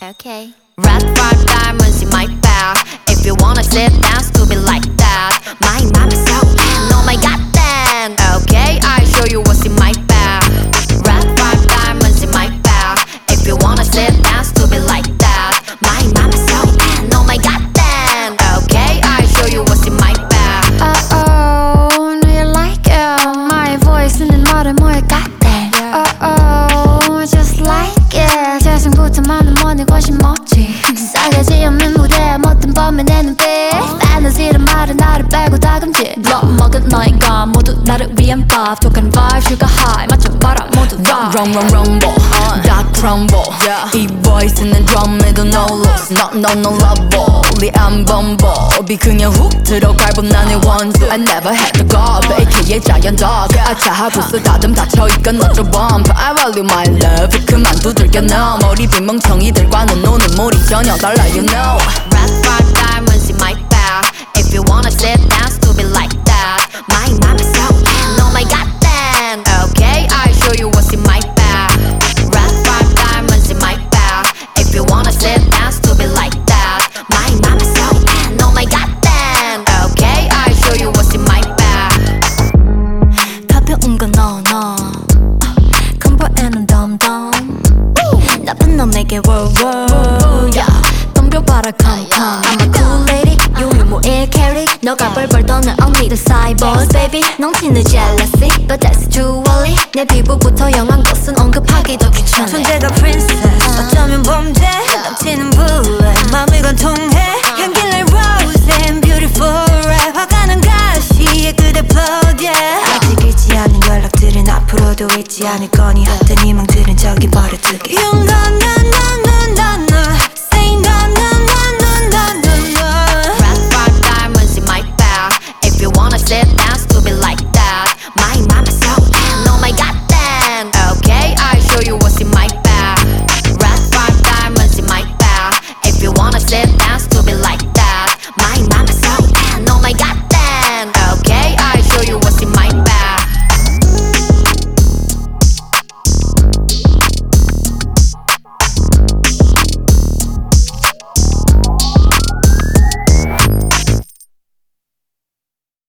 Okay. Red 5 diamonds in my bag. If you wanna sit down, stupid like that. My mom is so bad, oh my god damn. Okay, I show you what's in my bag. Red 5 diamonds in my bag. If you wanna sit down, stupid like that. My mom is so bad, oh my god damn. Okay, I show you what's in my bag. Oh, do you like it? My voice in the 말을 뭐에 같대. Oh, just like it. 재생부터 많은 money 관심 없지. 싸가지 없는 무대에 못된 범의 내 눈빛. Fantasy란 말은 나를 빼고 다금질. Blood 먹은 너희가 모두 나를 위한 밥. 독한 vibe, sugar high 맞춰봐라 모두 다. rumble, 다 crumble. 이 voice는 drum에도 no loss. no lovable. 안 bumble. 그냥 훅 들어갈 뻔 나의 원수. I never had to go, AKA giant dog. 아차 부스 다듬 닫혀있건 어쩌 bump. I value my love. 그만 두들겨 너. 머리 빈 멍청이들과는 노는 물이 전혀 달라 you know. Red 5 diamonds in my bag. If you wanna sit down, stupid like that. My mom is so bad, oh my god damn. Okay, I show you what's in my bag. Red 5 diamonds in my bag. If you wanna sit down, stupid like that. My mom is so bad, oh my god damn. Okay, I show you what's in my bag. 가벼운 건 no. 공부에는 덤덤. 나쁜 놈에게 world. Yeah. 덤벼봐라 come. I'm a cool lady. 유일무이의 캐릭. 너가 벌벌 떠는 언니들 cyborgs baby. 넘치는 jealousy, but that's too early. 내 피부부터 영한 것은 언급하기도 귀찮아. 존재가 princess, 어쩌면 범죄. 넘치는 bullet, 마음을 관통해. 향기 like rose and beautiful red. 화가 난 가시에 그대 blood yeah. 아직 잊지 않은 연락들은 앞으로도 잊지 않을 거니. 헛된 희망들은 저기 버려두게. 용감한 넌